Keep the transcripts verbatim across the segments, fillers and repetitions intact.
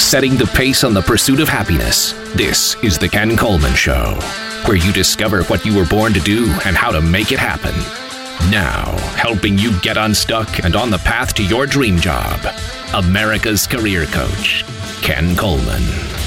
setting the pace on the pursuit of happiness. This is The Ken Coleman Show, where you discover what you were born to do and how to make it happen. Now, helping you get unstuck and on the path to your dream job, America's career coach, Ken Coleman.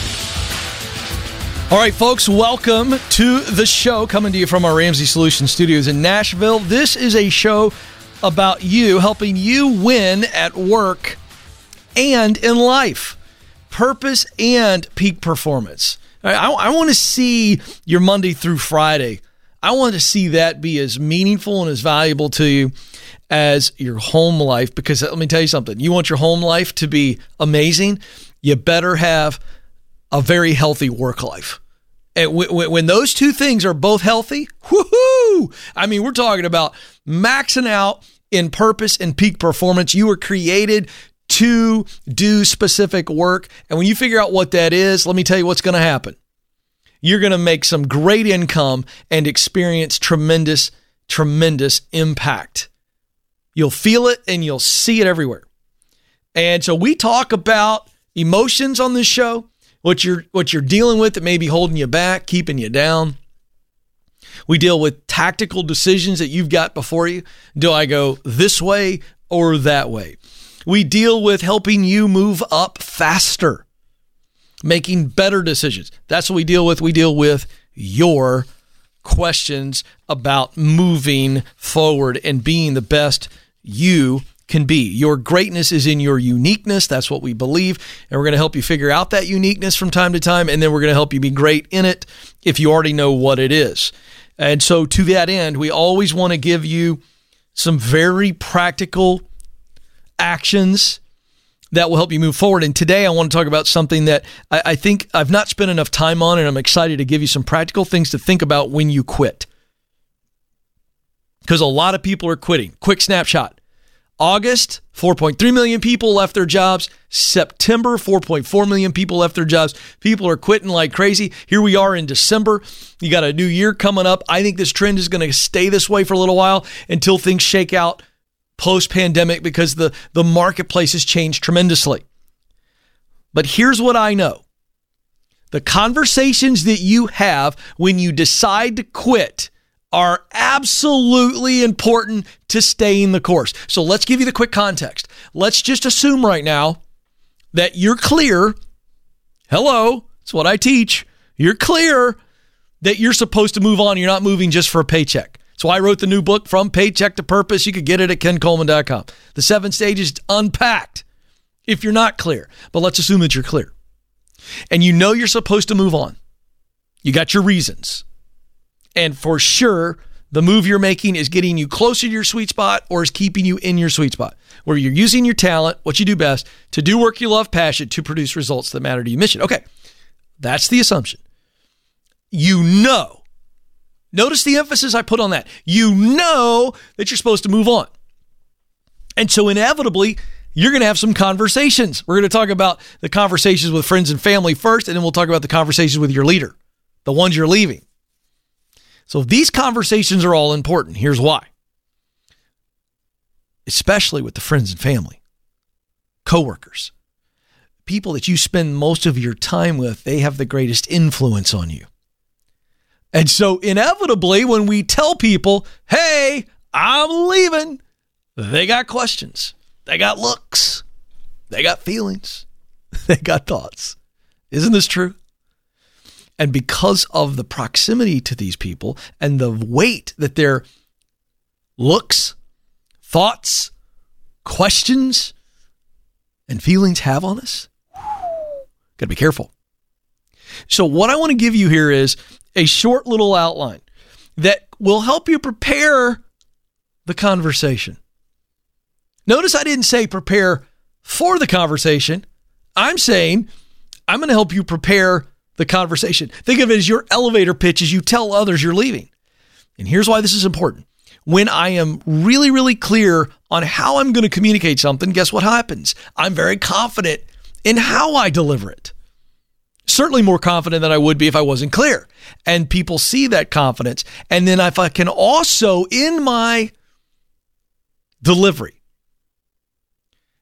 All right, folks, welcome to the show, coming to you from our Ramsey Solutions studios in Nashville. This is a show about you, helping you win at work and in life. Purpose and peak performance. I, I, I want to see your Monday through Friday. I want to see that be as meaningful and as valuable to you as your home life, because let me tell you something. You want your home life to be amazing, you better have a very healthy work life. And when those two things are both healthy, woohoo! I mean, we're talking about maxing out in purpose and peak performance. You were created to do specific work. And when you figure out what that is, let me tell you what's going to happen. You're going to make some great income and experience tremendous, tremendous impact. You'll feel it and you'll see it everywhere. And so we talk about emotions on this show, what you're what you're dealing with that may be holding you back, keeping you down. We deal with tactical decisions that you've got before you. Do I go this way or that way? We deal with helping you move up faster, making better decisions. That's what we deal with. We deal with your questions about moving forward and being the best you can be. Your greatness is in your uniqueness. That's what we believe. And we're going to help you figure out that uniqueness from time to time. And then we're going to help you be great in it if you already know what it is. And so to that end, we always want to give you some very practical actions that will help you move forward. And today I want to talk about something that I, I think I've not spent enough time on, and I'm excited to give you some practical things to think about when you quit. Because a lot of people are quitting. Quick snapshot. August, four point three million people left their jobs. September, four point four million people left their jobs. People are quitting like crazy. Here we are in December. You got a new year coming up. I think this trend is going to stay this way for a little while until things shake out post-pandemic, because the, the marketplace has changed tremendously. But here's what I know. The conversations that you have when you decide to quit are absolutely important to staying the course. So let's give you the quick context. Let's just assume right now that you're clear. Hello, that's what I teach. You're clear that you're supposed to move on. You're not moving just for a paycheck. So I wrote the new book, From Paycheck to Purpose. You could get it at ken coleman dot com. The seven stages unpacked if you're not clear. But let's assume that you're clear. And you know you're supposed to move on. You got your reasons. And for sure, the move you're making is getting you closer to your sweet spot or is keeping you in your sweet spot, where you're using your talent, what you do best, to do work you love, passion, to produce results that matter to you, mission. Okay, that's the assumption. You know. Notice the emphasis I put on that. You know that you're supposed to move on. And so inevitably, you're going to have some conversations. We're going to talk about the conversations with friends and family first, and then we'll talk about the conversations with your leader, the ones you're leaving. So these conversations are all important. Here's why. Especially with the friends and family, coworkers, people that you spend most of your time with, they have the greatest influence on you. And so inevitably, when we tell people, hey, I'm leaving, they got questions. They got looks. They got feelings. They got thoughts. Isn't this true? And because of the proximity to these people and the weight that their looks, thoughts, questions, and feelings have on us, got to be careful. So what I want to give you here is a short little outline that will help you prepare the conversation. Notice I didn't say prepare for the conversation. I'm saying I'm going to help you prepare the conversation. Think of it as your elevator pitch as you tell others you're leaving. And here's why this is important. When I am really, really clear on how I'm going to communicate something, guess what happens? I'm very confident in how I deliver it. Certainly more confident than I would be if I wasn't clear. And people see that confidence. And then if I can also, in my delivery,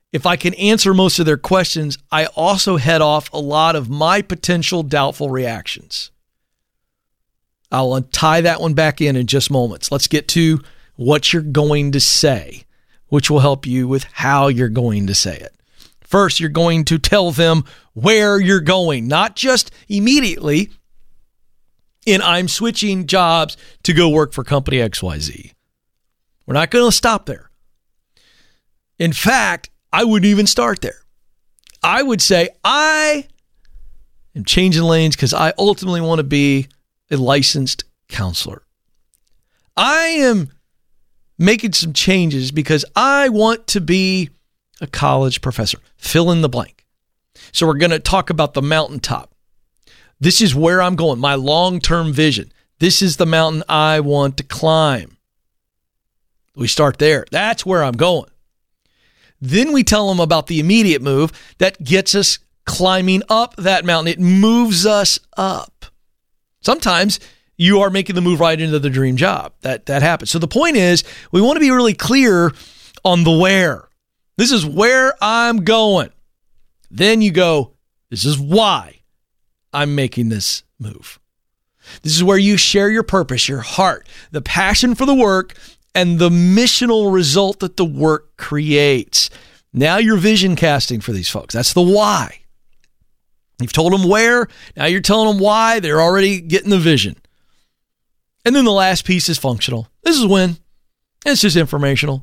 if I can answer most of their questions, I also head off a lot of my potential doubtful reactions. I'll untie that one back in in just moments. Let's get to what you're going to say, which will help you with how you're going to say it. First, you're going to tell them where you're going, not just immediately in I'm switching jobs to go work for company X Y Z. We're not going to stop there. In fact, I wouldn't even start there. I would say I am changing lanes because I ultimately want to be a licensed counselor. I am making some changes because I want to be a college professor. Fill in the blank. So we're going to talk about the mountaintop. This is where I'm going, my long-term vision. This is the mountain I want to climb. We start there. That's where I'm going. Then we tell them about the immediate move that gets us climbing up that mountain. It moves us up. Sometimes you are making the move right into the dream job. That, that happens. So the point is, we want to be really clear on the where. This is where I'm going. Then you go, this is why I'm making this move. This is where you share your purpose, your heart, the passion for the work, and the missional result that the work creates. Now you're vision casting for these folks. That's the why. You've told them where. Now you're telling them why. They're already getting the vision. And then the last piece is functional. This is when. It's just informational.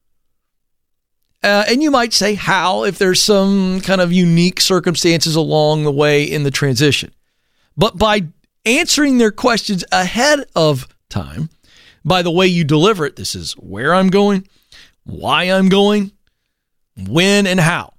Uh, and you might say how if there's some kind of unique circumstances along the way in the transition. But by answering their questions ahead of time, by the way you deliver it, this is where I'm going, why I'm going, when and how.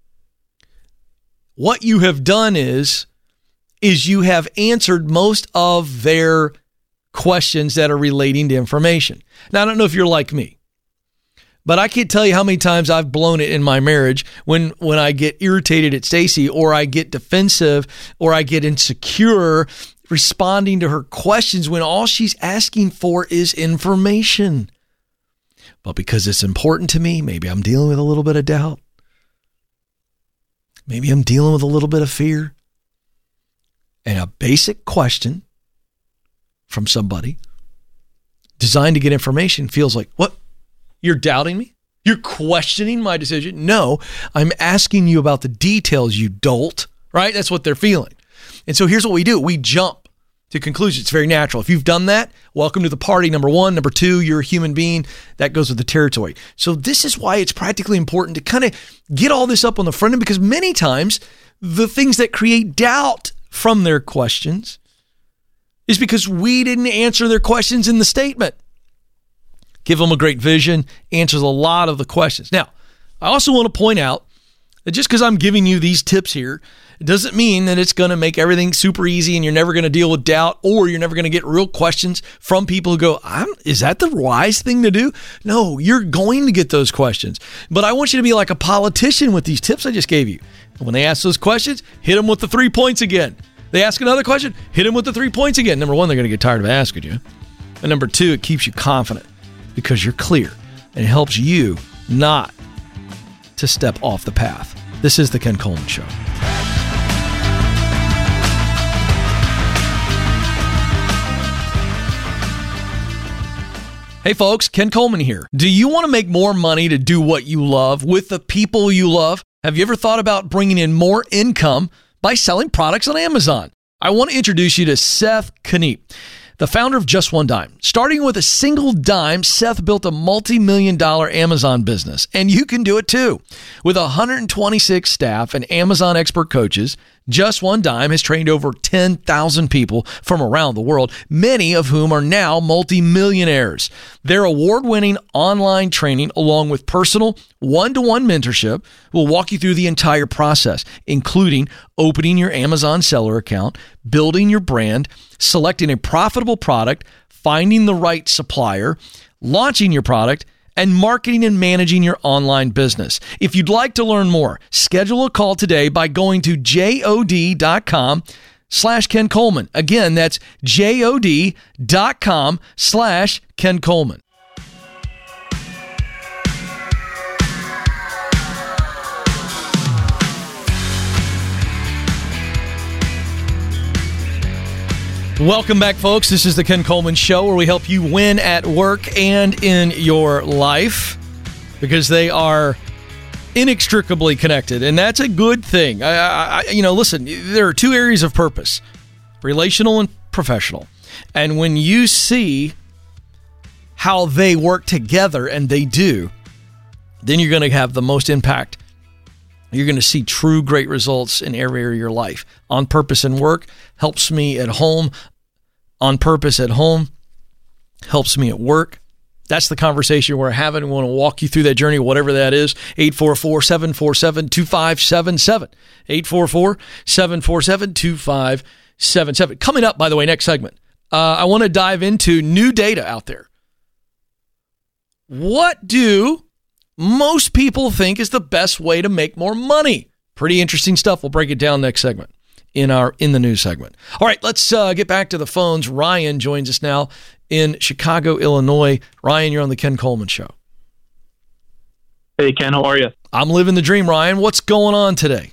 What you have done is, is you have answered most of their questions that are relating to information. Now, I don't know if you're like me, but I can't tell you how many times I've blown it in my marriage when, when I get irritated at Stacy, or I get defensive, or I get insecure responding to her questions when all she's asking for is information. But because it's important to me, maybe I'm dealing with a little bit of doubt. Maybe I'm dealing with a little bit of fear. And a basic question from somebody designed to get information feels like, what? You're doubting me? You're questioning my decision? No, I'm asking you about the details, you dolt, right? That's what they're feeling. And so here's what we do. We jump to conclusions. It's very natural. If you've done that, welcome to the party. Number one. Number two, you're a human being. That goes with the territory. So this is why it's practically important to kind of get all this up on the front end, because many times the things that create doubt from their questions is because we didn't answer their questions in the statement. Give them a great vision, answers a lot of the questions. Now, I also want to point out that just because I'm giving you these tips here, it doesn't mean that it's going to make everything super easy and you're never going to deal with doubt, or you're never going to get real questions from people who go, I'm, is that the wise thing to do? No, you're going to get those questions. But I want you to be like a politician with these tips I just gave you. And when they ask those questions, hit them with the three points again. They ask another question, hit them with the three points again. Number one, they're going to get tired of asking you. And number two, it keeps you confident because you're clear, and it helps you not to step off the path. This is the Ken Coleman Show. Hey folks, Ken Coleman here. Do you want to make more money to do what you love with the people you love? Have you ever thought about bringing in more income by selling products on Amazon? I want to introduce you to Seth Kniep, the founder of Just One Dime. Starting with a single dime, Seth built a multi-million dollar Amazon business, and you can do it too. With one hundred twenty-six staff and Amazon expert coaches, Just One Dime has trained over ten thousand people from around the world, many of whom are now multi-millionaires. Their award-winning online training, along with personal one-to-one mentorship, will walk you through the entire process, including opening your Amazon seller account, building your brand, selecting a profitable product, finding the right supplier, launching your product, and marketing and managing your online business. If you'd like to learn more, schedule a call today by going to jod.com slash Ken Coleman. Again, that's jod.com slash Ken Coleman. Welcome back, folks. This is the Ken Coleman Show, where we help you win at work and in your life, because they are inextricably connected, and that's a good thing. I, I, you know, listen, there are two areas of purpose: relational and professional. And when you see how they work together, and they do, then you're going to have the most impact. You're going to see true great results in every area of your life. On purpose and work helps me at home. On purpose at home helps me at work. That's the conversation we're having. We want to walk you through that journey, whatever that is. eight four four, seven four seven, two five seven seven. eight four four, seven four seven, two five seven seven. Coming up, by the way, next segment, uh, I want to dive into new data out there. What do most people think is the best way to make more money? Pretty interesting stuff. We'll break it down next segment in our In the News segment. All right, let's uh, get back to the phones. Ryan joins us now in Chicago, Illinois. Ryan, you're on the Ken Coleman Show. Hey, Ken, how are you? I'm living the dream, Ryan. What's going on today?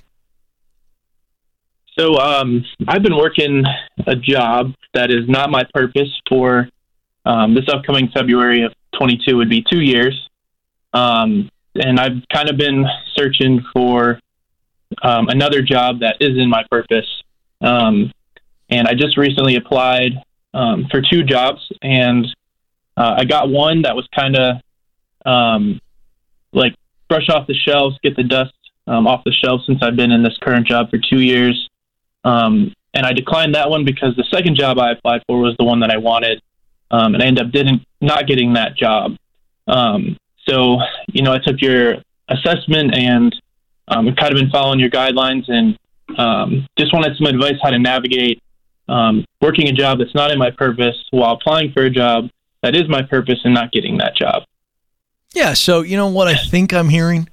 So um, I've been working a job that is not my purpose for um, this upcoming February of twenty-two would be two years. Um, and I've kind of been searching for um, another job that is in my purpose. Um, and I just recently applied um, for two jobs, and uh, I got one that was kind of um, like brush off the shelves, get the dust um, off the shelves since I've been in this current job for two years. Um, and I declined that one because the second job I applied for was the one that I wanted. Um, and I ended up didn't, not getting that job. Um, so, you know, I took your assessment and um, I've kind of been following your guidelines, and um, just wanted some advice how to navigate um, working a job that's not in my purpose while applying for a job that is my purpose and not getting that job. Yeah, so you know what I think I'm hearing?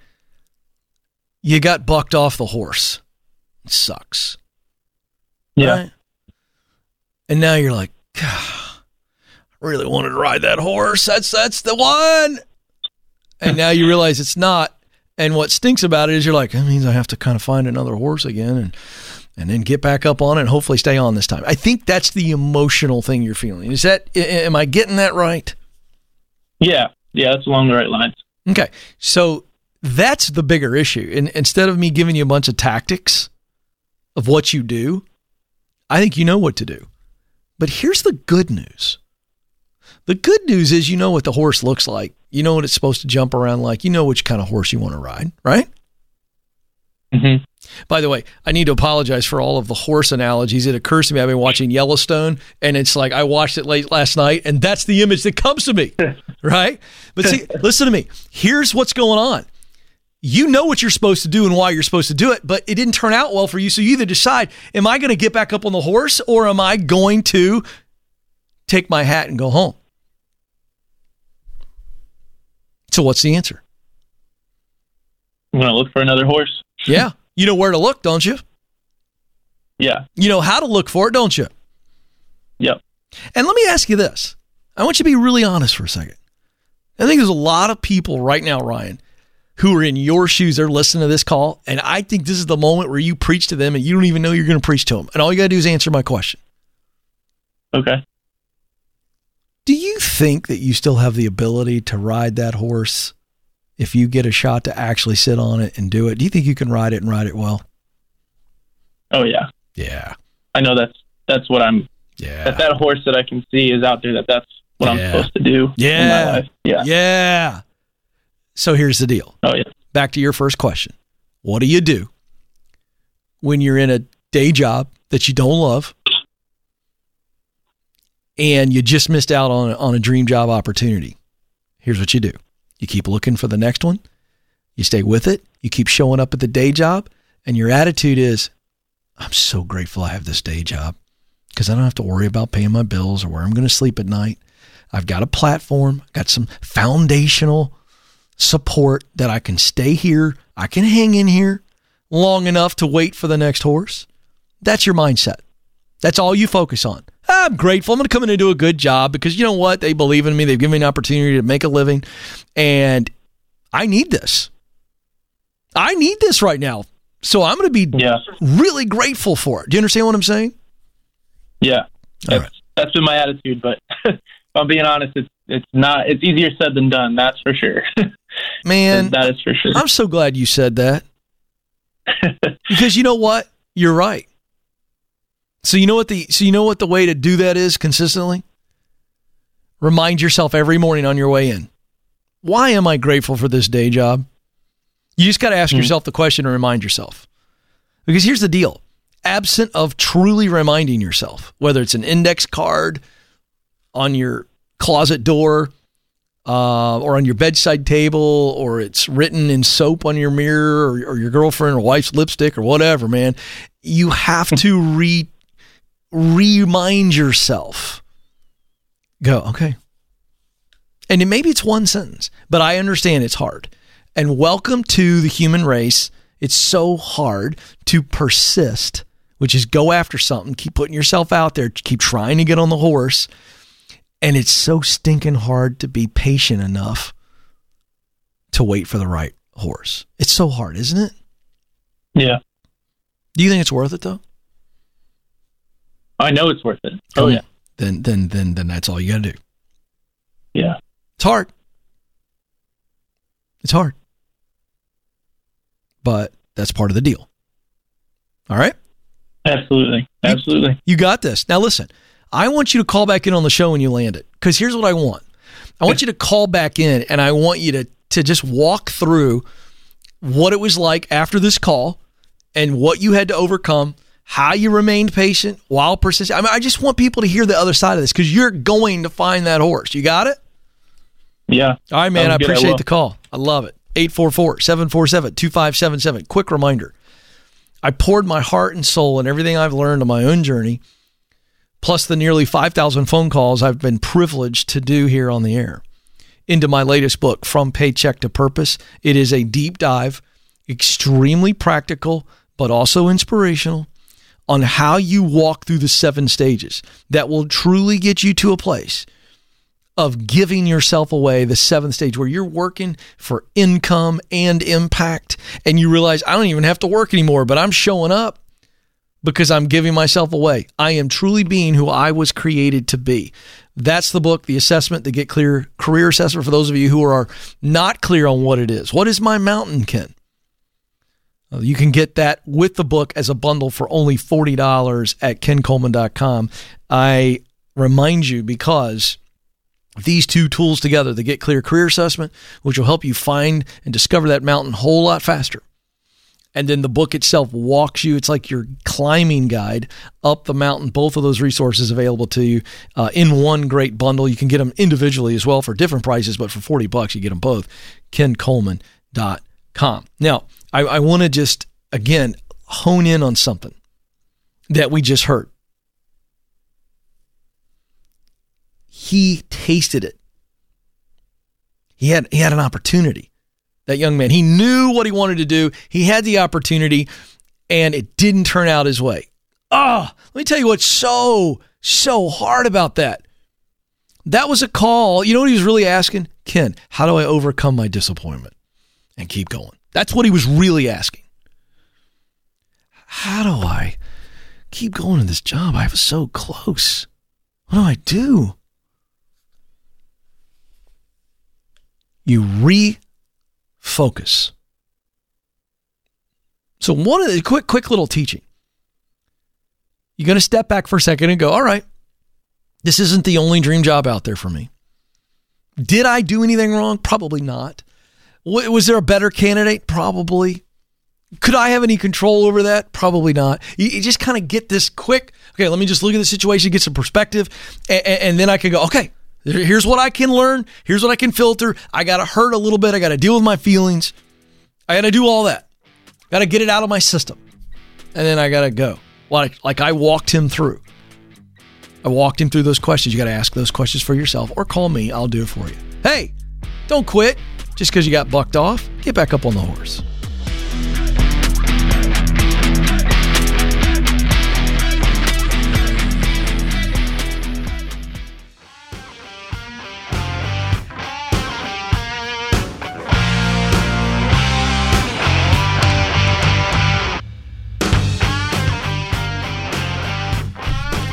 You got bucked off the horse. It sucks. Yeah. Right? And now you're like, God, I really wanted to ride that horse. That's that's the one. And now you realize it's not. And what stinks about it is you're like, that means I have to kind of find another horse again and and then get back up on it and hopefully stay on this time. I think that's the emotional thing you're feeling. Is that, am I getting that right? Yeah. Yeah, that's along the right lines. Okay. So that's the bigger issue. And instead of me giving you a bunch of tactics of what you do, I think you know what to do. But here's the good news. The good news is you know what the horse looks like. You know what it's supposed to jump around like. You know which kind of horse you want to ride, right? Mm-hmm. By the way, I need to apologize for all of the horse analogies. It occurs to me I've been watching Yellowstone, and it's like I watched it late last night, and that's the image that comes to me, right? But see, listen to me. Here's what's going on. You know what you're supposed to do and why you're supposed to do it, but it didn't turn out well for you, so you either decide, am I going to get back up on the horse, or am I going to take my hat and go home? So what's the answer? I'm going to look for another horse. Yeah. You know where to look, don't you? Yeah. You know how to look for it, don't you? Yep. And let me ask you this. I want you to be really honest for a second. I think there's a lot of people right now, Ryan, who are in your shoes. They're listening to this call, and I think this is the moment where you preach to them and you don't even know you're going to preach to them. And all you got to do is answer my question. Okay. Do you think that you still have the ability to ride that horse if you get a shot to actually sit on it and do it? Do you think you can ride it and ride it well? Oh, yeah. Yeah. I know that's that's what I'm, yeah. that that horse that I can see is out there, that that's what yeah. I'm supposed to do yeah. in my life. Yeah. Yeah. So here's the deal. Oh, yeah. Back to your first question. What do you do when you're in a day job that you don't love and you just missed out on, on a dream job opportunity? Here's what you do. You keep looking for the next one. You stay with it. You keep showing up at the day job. And your attitude is, I'm so grateful I have this day job because I don't have to worry about paying my bills or where I'm going to sleep at night. I've got a platform, got some foundational support that I can stay here. I can hang in here long enough to wait for the next horse. That's your mindset. That's all you focus on. I'm grateful. I'm going to come in and do a good job because you know what? They believe in me. They've given me an opportunity to make a living. And I need this. I need this right now. So I'm going to be yeah. really grateful for it. Do you understand what I'm saying? Yeah. That's, right. that's been my attitude. But if I'm being honest, it's it's not. It's easier said than done. That's for sure. Man, that is for sure. I'm so glad you said that. Because you know what? You're right. So you know what the so you know what the way to do that is consistently? Remind yourself every morning on your way in. Why am I grateful for this day job? You just got to ask mm-hmm. yourself the question and remind yourself. Because here's the deal. Absent of truly reminding yourself, whether it's an index card on your closet door, Uh, or on your bedside table, or it's written in soap on your mirror, or, or your girlfriend or wife's lipstick, or whatever, man, you have to re remind yourself. Go, okay. And then maybe it's one sentence, but I understand it's hard. And welcome to the human race. It's so hard to persist, which is go after something, keep putting yourself out there, keep trying to get on the horse. And it's so stinking hard to be patient enough to wait for the right horse. It's so hard, isn't it? Yeah. Do you think it's worth it, though? I know it's worth it. Oh, oh yeah. Then, then, then, then that's all you got to do. Yeah. It's hard. It's hard. But that's part of the deal. All right? Absolutely. Absolutely. You, you got this. Now, listen. I want you to call back in on the show when you land it, because here's what I want. I want you to call back in, and I want you to, to just walk through what it was like after this call and what you had to overcome, how you remained patient while persistent. I mean, I just want people to hear the other side of this, because you're going to find that horse. You got it? Yeah. All right, man. I appreciate the call. I love it. eight four four, seven four seven, two five seven seven. Quick reminder. I poured my heart and soul and everything I've learned on my own journey, plus the nearly five thousand phone calls I've been privileged to do here on the air, into my latest book, From Paycheck to Purpose. It is a deep dive, extremely practical, but also inspirational, on how you walk through the seven stages that will truly get you to a place of giving yourself away, the seventh stage, where you're working for income and impact, and you realize, I don't even have to work anymore, but I'm showing up because I'm giving myself away. I am truly being who I was created to be. That's the book, The Assessment, the Get Clear Career Assessment, for those of you who are not clear on what it is. What is my mountain, Ken? You can get that with the book as a bundle for only forty dollars at ken coleman dot com. I remind you, because these two tools together, the Get Clear Career Assessment, which will help you find and discover that mountain a whole lot faster, and then the book itself walks you. It's like your climbing guide up the mountain. Both of those resources available to you uh, in one great bundle. You can get them individually as well for different prices, but for forty bucks, you get them both. ken coleman dot com. Now, I, I want to just, again, hone in on something that we just heard. He tasted it. He had, he had an opportunity. That young man, he knew what he wanted to do. He had the opportunity, and it didn't turn out his way. Oh, let me tell you what's so, so hard about that. That was a call. You know what he was really asking? Ken, how do I overcome my disappointment and keep going? That's what he was really asking. How do I keep going in this job? I was so close. What do I do? You re Focus. So one of the quick, quick little teaching. You're going to step back for a second and go, all right, this isn't the only dream job out there for me. Did I do anything wrong? Probably not. Was there a better candidate? Probably. Could I have any control over that? Probably not. You, you just kind of get this quick, okay, let me just look at the situation, get some perspective, and, and then I can go, okay, here's what I can learn. Here's what I can filter. I got to hurt a little bit. I got to deal with my feelings. I got to do all that. Got to get it out of my system. And then I got to go. Like, like I walked him through. I walked him through those questions. You got to ask those questions for yourself, or call me. I'll do it for you. Hey, don't quit just because you got bucked off. Get back up on the horse.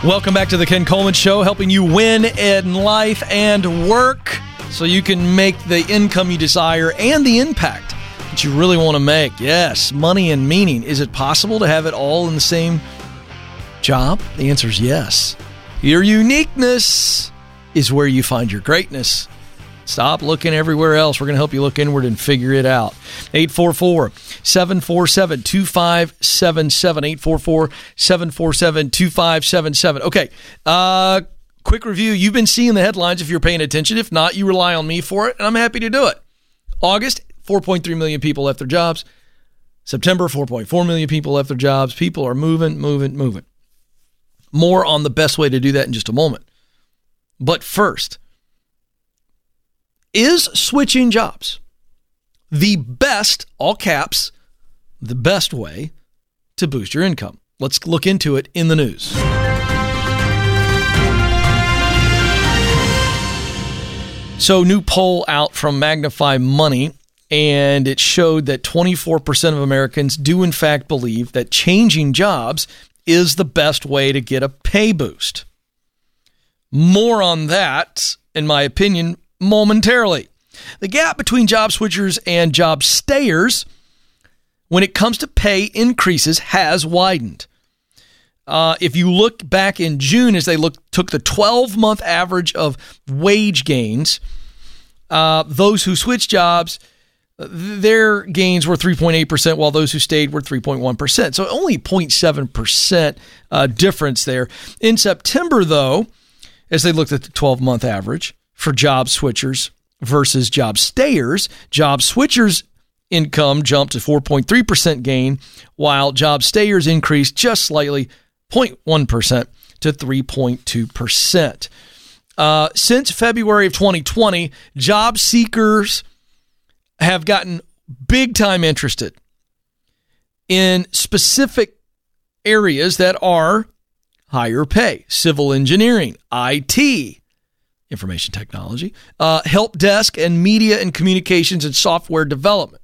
Welcome back to the Ken Coleman Show, helping you win in life and work so you can make the income you desire and the impact that you really want to make. Yes, money and meaning. Is it possible to have it all in the same job? The answer is yes. Your uniqueness is where you find your greatness. Stop looking everywhere else. We're going to help you look inward and figure it out. eight four four, seven four seven, two five seven seven. eight four four, seven four seven, two five seven seven. Okay, uh, quick review. You've been seeing the headlines if you're paying attention. If not, you rely on me for it, and I'm happy to do it. August, four point three million people left their jobs. September, four point four million people left their jobs. People are moving, moving, moving. More on the best way to do that in just a moment. But first, is switching jobs the best, all caps, the best way to boost your income? Let's look into it in the news. So, new poll out from Magnify Money, and it showed that twenty-four percent of Americans do in fact believe that changing jobs is the best way to get a pay boost. More on that, in my opinion, momentarily. The gap between job switchers and job stayers when it comes to pay increases has widened. Uh, if you look back in June as they look, took the twelve-month average of wage gains, uh, those who switched jobs, their gains were three point eight percent, while those who stayed were three point one percent. So only zero point seven percent uh, difference there. In September, though, as they looked at the twelve-month average for job switchers versus job stayers, job switchers' income jumped to four point three percent gain, while job stayers increased just slightly, zero point one percent to three point two percent. Uh, since February of twenty twenty, job seekers have gotten big-time interested in specific areas that are higher pay: civil engineering, I T, information technology, uh, help desk, and media and communications and software development.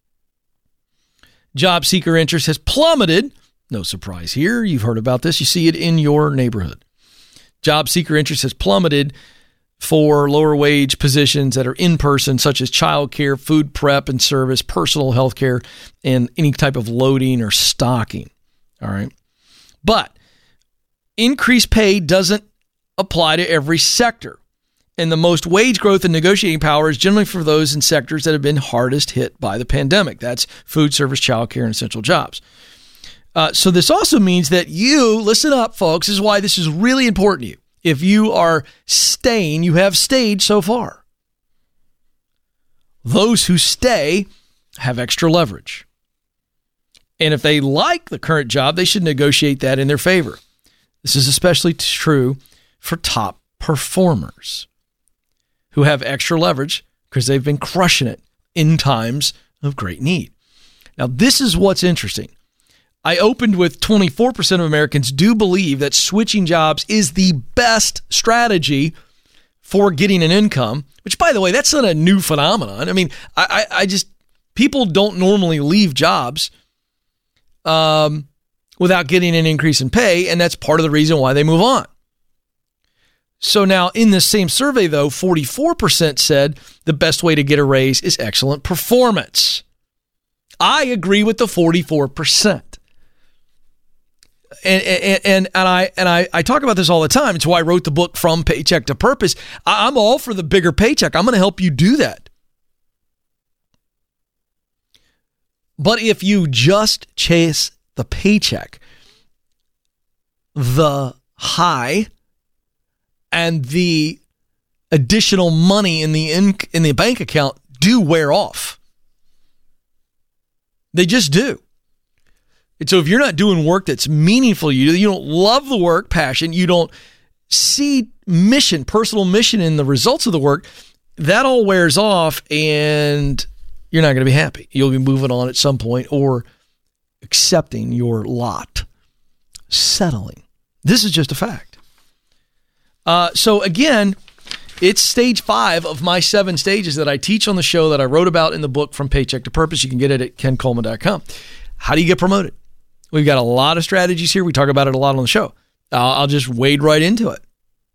Job seeker interest has plummeted. No surprise here. You've heard about this. You see it in your neighborhood. Job seeker interest has plummeted for lower wage positions that are in person, such as childcare, food prep and service, personal health care, and any type of loading or stocking. All right. But increased pay doesn't apply to every sector. And the most wage growth and negotiating power is generally for those in sectors that have been hardest hit by the pandemic. That's food service, childcare, and essential jobs. Uh, so this also means that you, listen up, folks, this is why this is really important to you. If you are staying, you have stayed so far. Those who stay have extra leverage. And if they like the current job, they should negotiate that in their favor. This is especially true for top performers who have extra leverage because they've been crushing it in times of great need. Now, this is what's interesting. I opened with twenty-four percent of Americans do believe that switching jobs is the best strategy for getting an income, which, by the way, that's not a new phenomenon. I mean, I, I, I just, people don't normally leave jobs um, without getting an increase in pay, and that's part of the reason why they move on. So now in this same survey, though, forty-four percent said the best way to get a raise is excellent performance. I agree with the forty-four percent. And, and and and I and I, I talk about this all the time. It's why I wrote the book From Paycheck to Purpose. I'm all for the bigger paycheck. I'm going to help you do that. But if you just chase the paycheck, the high and the additional money in the in, in the bank account do wear off. They just do. And so if you're not doing work that's meaningful to you, you don't love the work, passion, you don't see mission, personal mission in the results of the work, that all wears off and you're not going to be happy. You'll be moving on at some point or accepting your lot, settling. This is just a fact. Uh, so again, it's stage five of my seven stages that I teach on the show that I wrote about in the book From Paycheck to Purpose. You can get it at ken coleman dot com. How do you get promoted? We've got a lot of strategies here. We talk about it a lot on the show. I'll, I'll just wade right into it.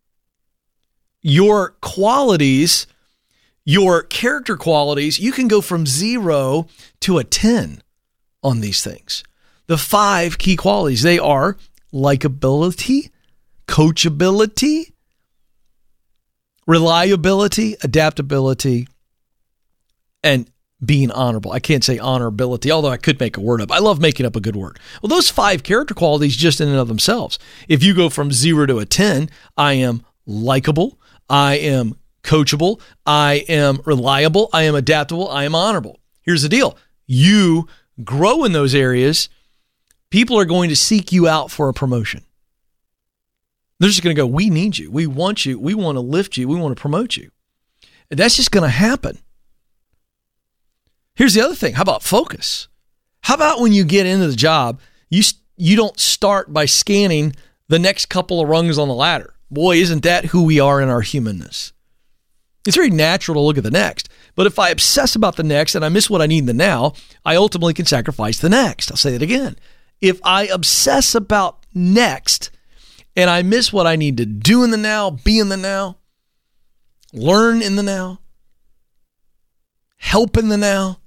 Your qualities, your character qualities, you can go from zero to a ten on these things. The five key qualities, they are likability, coachability, reliability, adaptability, and being honorable. I can't say honorability, although I could make a word up. I love making up a good word. Well, those five character qualities just in and of themselves. If you go from zero to a ten, I am likable, I am coachable, I am reliable, I am adaptable, I am honorable. Here's the deal. You grow in those areas, people are going to seek you out for a promotion. They're just going to go, we need you. We want you. We want to lift you. We want to promote you. And that's just going to happen. Here's the other thing. How about focus? How about when you get into the job, you you don't start by scanning the next couple of rungs on the ladder. Boy, isn't that who we are in our humanness. It's very natural to look at the next. But if I obsess about the next and I miss what I need in the now, I ultimately can sacrifice the next. I'll say that again. If I obsess about next and I miss what I need to do in the now, be in the now, learn in the now, help in the now,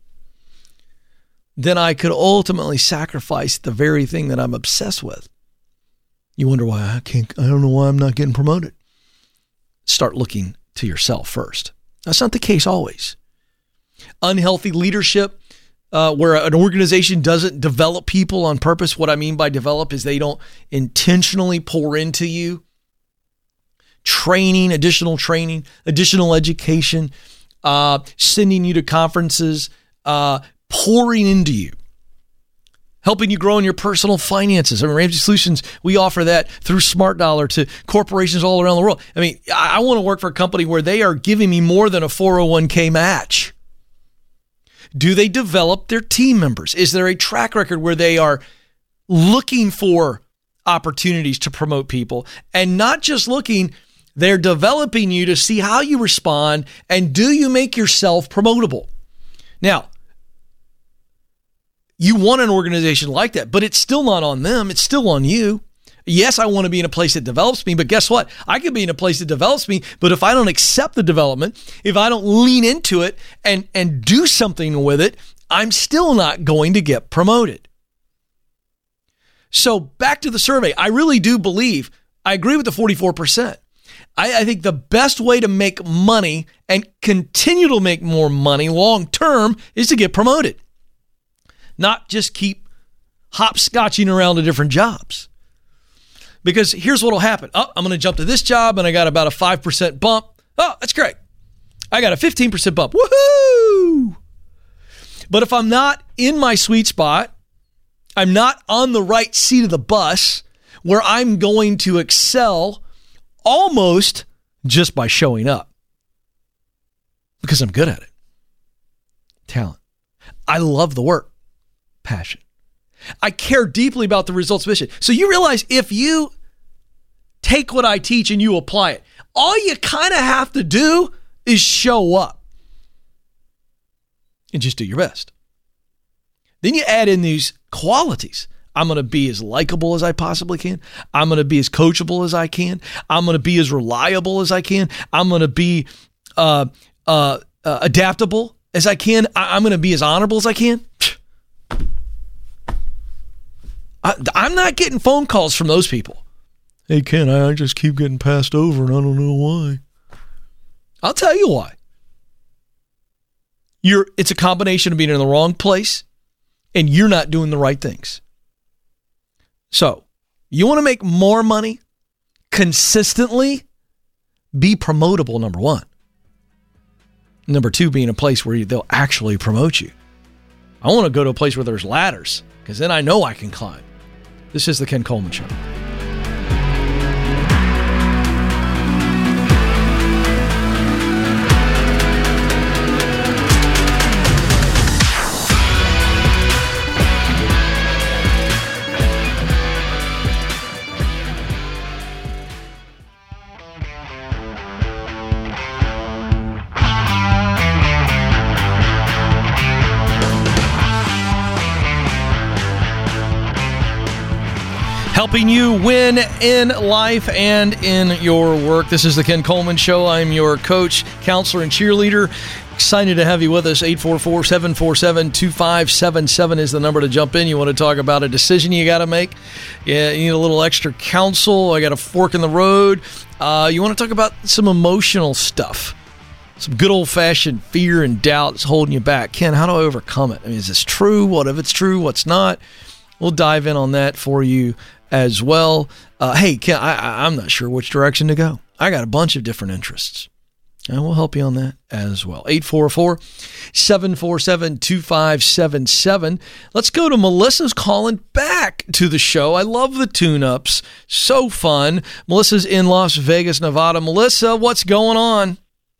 then I could ultimately sacrifice the very thing that I'm obsessed with. You wonder why I can't, I don't know why I'm not getting promoted. Start looking to yourself first. That's not the case always. Unhealthy leadership, uh, where an organization doesn't develop people on purpose. What I mean by develop is they don't intentionally pour into you. Training, additional training, additional education, uh, sending you to conferences, uh, pouring into you, helping you grow in your personal finances. I mean, Ramsey Solutions, we offer that through Smart Dollar to corporations all around the world. I mean, I, I want to work for a company where they are giving me more than a four oh one k match. Do they develop their team members? Is there a track record where they are looking for opportunities to promote people and not just looking, they're developing you to see how you respond and do you make yourself promotable? Now, you want an organization like that, but it's still not on them. It's still on you. Yes, I want to be in a place that develops me, but guess what? I could be in a place that develops me, but if I don't accept the development, if I don't lean into it and, and do something with it, I'm still not going to get promoted. So back to the survey, I really do believe, I agree with the forty-four percent. I, I think the best way to make money and continue to make more money long term is to get promoted. Not just keep hopscotching around to different jobs. Because here's what will happen. Oh, I'm going to jump to this job and I got about a five percent bump. Oh, that's great. I got a fifteen percent bump. Woohoo! But if I'm not in my sweet spot, I'm not on the right seat of the bus where I'm going to excel almost just by showing up. Because I'm good at it. Talent. I love the work. Passion. I care deeply about the results mission. So you realize if you take what I teach and you apply it, all you kind of have to do is show up and just do your best. Then you add in these qualities. I'm going to be as likable as I possibly can. I'm going to be as coachable as I can. I'm going to be as reliable as I can. I'm going to be uh, uh, uh, adaptable as I can. I- I'm going to be as honorable as I can. I, I'm not getting phone calls from those people. Hey, Ken, I just keep getting passed over and I don't know why. I'll tell you why. You're, it's a combination of being in the wrong place and you're not doing the right things. So, you want to make more money consistently? Be promotable, number one. Number two, be in a place where they'll actually promote you. I want to go to a place where there's ladders because then I know I can climb. This is the Ken Coleman Show. helping you win in life and in your work. This is the Ken Coleman Show. I'm your coach, counselor, and cheerleader. Excited to have you with us. eight four four, seven four seven, two five seven seven is the number to jump in. You want to talk about a decision you got to make. Yeah, you need a little extra counsel. I got a fork in the road. Uh, you want to talk about some emotional stuff. Some good old-fashioned fear and doubt that's holding you back. Ken, how do I overcome it? I mean, is this true? What if it's true? What's not? We'll dive in on that for you as well. Uh, hey, Ken, I, I'm not sure which direction to go. I got a bunch of different interests, and we'll help you on that as well. eight four four, seven four seven, two five seven seven. Let's go to Melissa's calling back to the show. I love the tune-ups. So fun. Melissa's in Las Vegas, Nevada. Melissa, what's going on?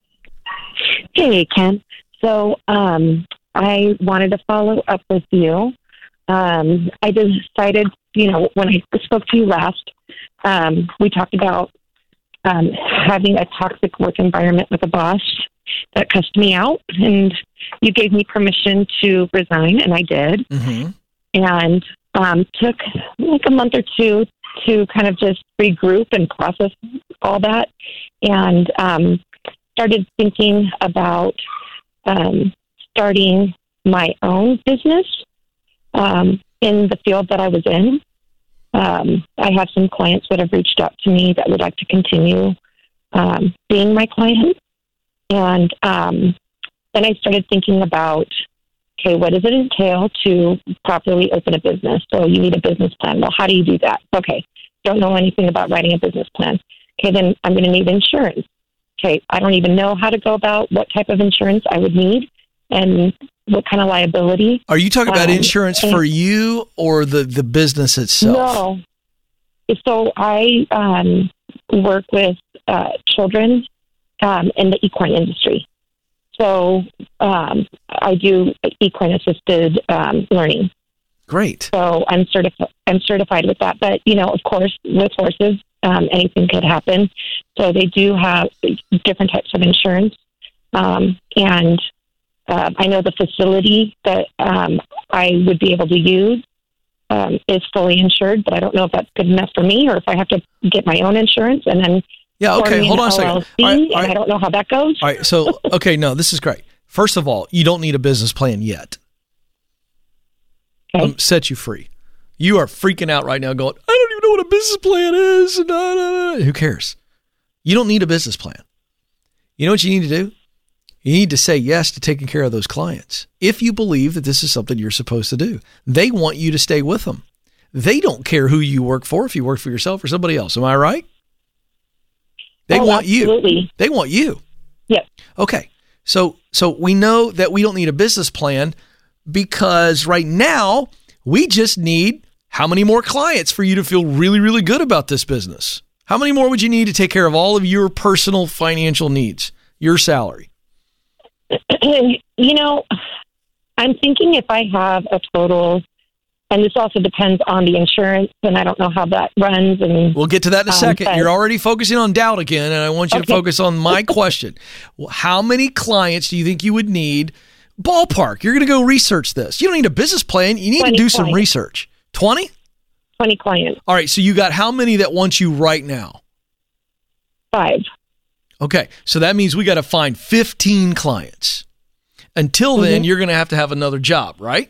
Hey, Ken. So um, I wanted to follow up with you. Um, I decided, you know, when I spoke to you last, um, we talked about um, having a toxic work environment with a boss that cussed me out, and you gave me permission to resign, and I did. Mm-hmm. And um, took like a month or two to kind of just regroup and process all that, and um, started thinking about um, starting my own business um, in the field that I was in. Um, I have some clients that have reached out to me that would like to continue um, being my client. And um, then I started thinking about, okay, what does it entail to properly open a business? So you need a business plan. Well, how do you do that? Okay, don't know anything about writing a business plan. Okay, then I'm going to need insurance. Okay, I don't even know how to go about what type of insurance I would need and what kind of liability. Are you talking about um, insurance for you or the, the business itself? No. So I um, work with uh, children um, in the equine industry. So um, I do equine assisted um, learning. Great. So I'm certified. I'm certified with that. But you know, of course, with horses, um, anything could happen. So they do have different types of insurance, um, and uh, I know the facility that um, I would be able to use um, is fully insured. But I don't know if that's good enough for me, or if I have to get my own insurance and then. Yeah. Okay. Hold on a second. All right, all right. And I don't know how that goes. All right. So okay, no, this is great. First of all, you don't need a business plan yet. Okay. Um, set you free. You are freaking out right now going, I don't even know what a business plan is. Nah, nah, nah. Who cares? You don't need a business plan. You know what you need to do? You need to say yes to taking care of those clients. If you believe that this is something you're supposed to do, they want you to stay with them. They don't care who you work for, if you work for yourself or somebody else. Am I right? They oh, want absolutely. you. They want you. Yep. Okay. So, so we know that we don't need a business plan because right now we just need how many more clients for you to feel really, really good about this business? How many more would you need to take care of all of your personal financial needs, your salary? You know, I'm thinking if I have a total, and this also depends on the insurance, and I don't know how that runs. And we'll get to that in a um, second. but, You're already focusing on doubt again, and I want you okay. to focus on my question. Well, how many clients do you think you would need? Ballpark. You're going to go research this. You don't need a business plan. You need to do some clients. research. twenty? twenty clients. All right. So you got how many that want you right now? Five. Okay. So that means we got to find fifteen clients. Until then, mm-hmm. you're going to have to have another job, right?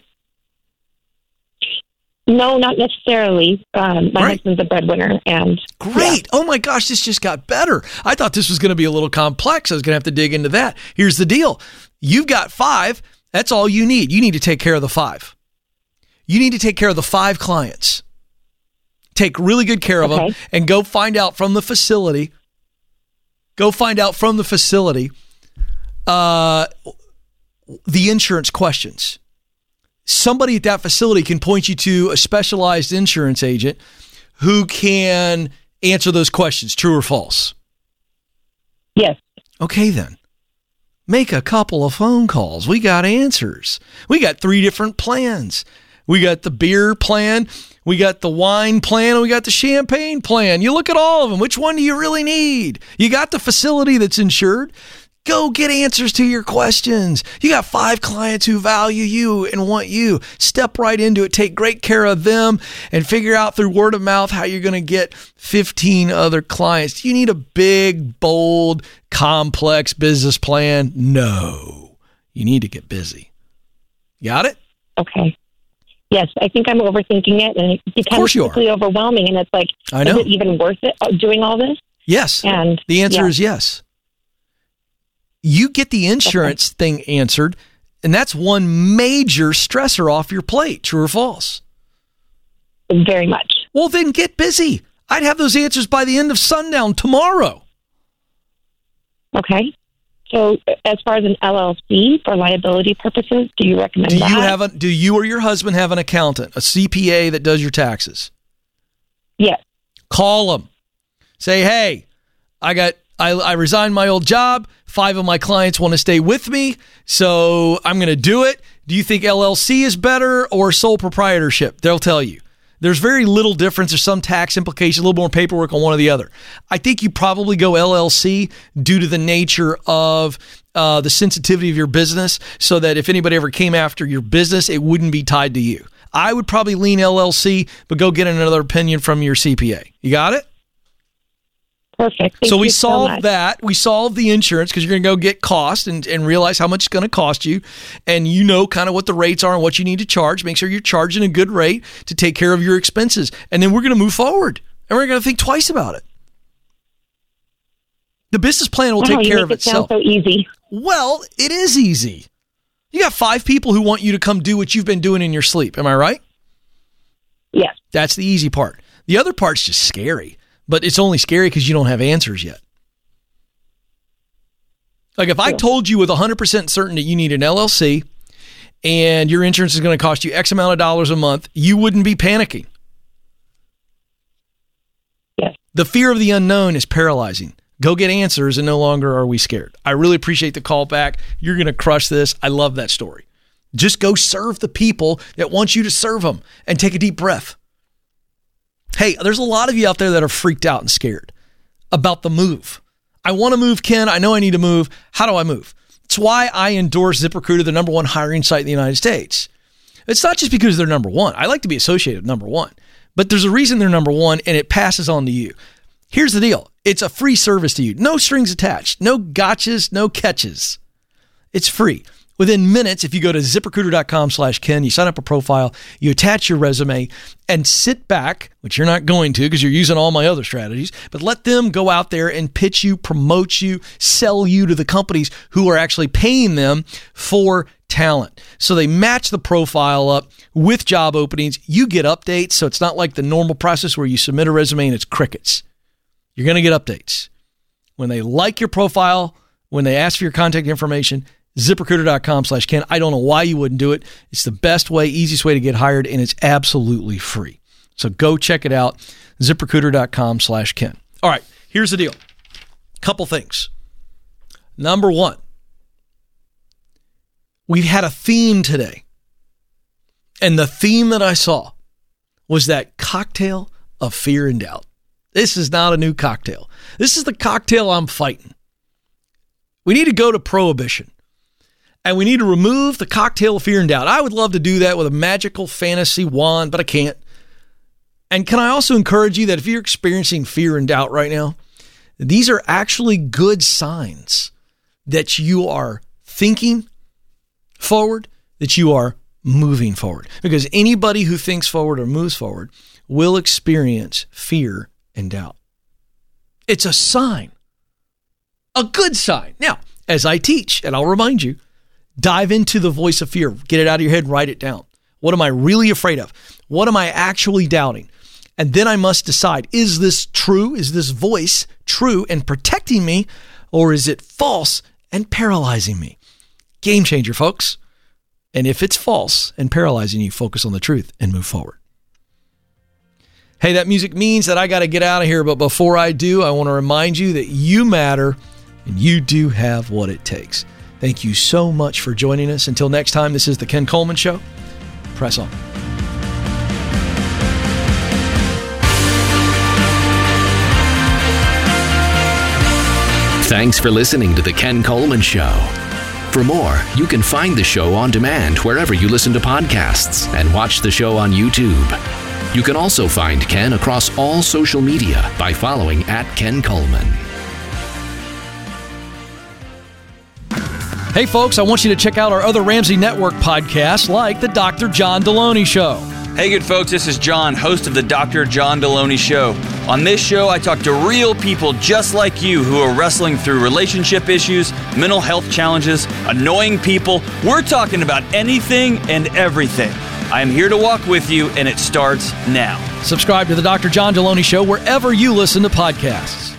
No, not necessarily. Um, my right. husband's a breadwinner. and Great. Yeah. Oh, my gosh, this just got better. I thought this was going to be a little complex. I was going to have to dig into that. Here's the deal. You've got five. That's all you need. You need to take care of the five. You need to take care of the five clients. Take really good care of okay. them and go find out from the facility. Go find out from the facility uh, the insurance questions. Somebody at that facility can point you to a specialized insurance agent who can answer those questions, true or false. Yes. Okay, then. Make a couple of phone calls. We got answers. We got three different plans. We got the beer plan, we got the wine plan, and we got the champagne plan. You look at all of them. Which one do you really need? You got the facility that's insured. Go get answers to your questions. You got five clients who value you and want you. Step right into it. Take great care of them and figure out through word of mouth how you're going to get fifteen other clients. Do you need a big, bold, complex business plan? No. You need to get busy. Got it? Okay. Yes, I think I'm overthinking it, and it becomes quickly overwhelming, and it's like, I know. Is it even worth it doing all this? Yes. And the answer yeah. is yes. You get the insurance okay. thing answered, and that's one major stressor off your plate. True or false? Very much. Well, then get busy. I'd have those answers by the end of sundown tomorrow. Okay. So as far as an L L C for liability purposes, do you recommend do that? You have a, do you or your husband have an accountant, a C P A that does your taxes? Yes. Call them. Say, hey, I got I, I resigned my old job. Five of my clients want to stay with me, so I'm going to do it. Do you think L L C is better or sole proprietorship? They'll tell you. There's very little difference. There's some tax implication, a little more paperwork on one or the other. I think you probably go L L C due to the nature of uh, the sensitivity of your business, so that if anybody ever came after your business, it wouldn't be tied to you. I would probably lean L L C, but go get another opinion from your C P A. You got it? Perfect. Thank so we you solved so much. that. We solved the insurance because you're going to go get cost and, and realize how much it's going to cost you. And you know kind of what the rates are and what you need to charge. Make sure you're charging a good rate to take care of your expenses. And then we're going to move forward. And we're going to think twice about it. The business plan will wow, take you care make of it itself. Sound so easy. Well, it is easy. You got five people who want you to come do what you've been doing in your sleep. Am I right? Yes. That's the easy part. The other part's just scary. But it's only scary because you don't have answers yet. Like if I told you with one hundred percent certainty you need an L L C and your insurance is going to cost you X amount of dollars a month, you wouldn't be panicking. Yes. The fear of the unknown is paralyzing. Go get answers and no longer are we scared. I really appreciate the call back. You're going to crush this. I love that story. Just go serve the people that want you to serve them and take a deep breath. Hey, there's a lot of you out there that are freaked out and scared about the move. I want to move, Ken. I know I need to move. How do I move? It's why I endorse ZipRecruiter, the number one hiring site in the United States. It's not just because they're number one. I like to be associated with number one. But there's a reason they're number one, and it passes on to you. Here's the deal. It's a free service to you. No strings attached. No gotchas, no catches. It's free. Within minutes, if you go to ZipRecruiter.com slash Ken, you sign up a profile, you attach your resume, and sit back, which you're not going to because you're using all my other strategies, but let them go out there and pitch you, promote you, sell you to the companies who are actually paying them for talent. So they match the profile up with job openings. You get updates, so it's not like the normal process where you submit a resume and it's crickets. You're going to get updates. When they like your profile, when they ask for your contact information, ZipRecruiter.com slash Ken. I don't know why you wouldn't do it. It's the best way, easiest way to get hired, and it's absolutely free. So go check it out, ZipRecruiter.com slash Ken. All right, here's the deal. Couple things. Number one, we've had a theme today. And the theme that I saw was that cocktail of fear and doubt. This is not a new cocktail. This is the cocktail I'm fighting. We need to go to prohibition. And we need to remove the cocktail of fear and doubt. I would love to do that with a magical fantasy wand, but I can't. And can I also encourage you that if you're experiencing fear and doubt right now, these are actually good signs that you are thinking forward, that you are moving forward. Because anybody who thinks forward or moves forward will experience fear and doubt. It's a sign, a good sign. Now, as I teach, and I'll remind you, dive into the voice of fear. Get it out of your head, write it down. What am I really afraid of? What am I actually doubting? And then I must decide, is this true? Is this voice true and protecting me? Or is it false and paralyzing me? Game changer, folks. And if it's false and paralyzing you, focus on the truth and move forward. Hey, that music means that I got to get out of here. But before I do, I want to remind you that you matter and you do have what it takes. Thank you so much for joining us. Until next time, this is The Ken Coleman Show. Press on. Thanks for listening to The Ken Coleman Show. For more, you can find the show on demand wherever you listen to podcasts and watch the show on YouTube. You can also find Ken across all social media by following at Ken Coleman. Hey, folks, I want you to check out our other Ramsey Network podcasts like The Doctor John Deloney Show. Hey, good folks, this is John, host of the Doctor John Deloney Show. On this show, I talk to real people just like you who are wrestling through relationship issues, mental health challenges, annoying people. We're talking about anything and everything. I am here to walk with you, and it starts now. Subscribe to the Doctor John Deloney Show wherever you listen to podcasts.